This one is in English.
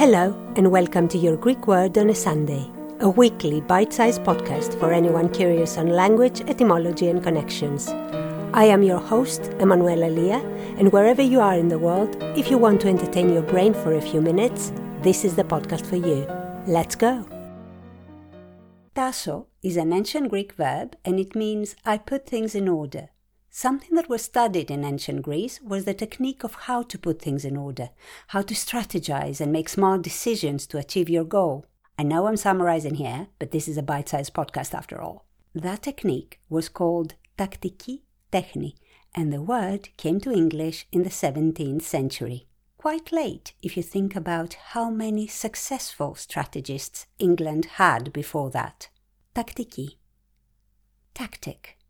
Hello and welcome to Your Greek Word on a Sunday, a weekly bite-sized podcast for anyone curious on language, etymology and connections. I am your host, Emanuela Lia, and wherever you are in the world, if you want to entertain your brain for a few minutes, this is the podcast for you. Let's go! Tasso is an ancient Greek verb and it means I put things in order. Something that was studied in ancient Greece was the technique of how to put things in order, how to strategize and make smart decisions to achieve your goal. I know I'm summarizing here, but this is a bite-sized podcast after all. That technique was called taktiki techni, and the word came to English in the 17th century. Quite late if you think about how many successful strategists England had before that. Taktiki. Tactic.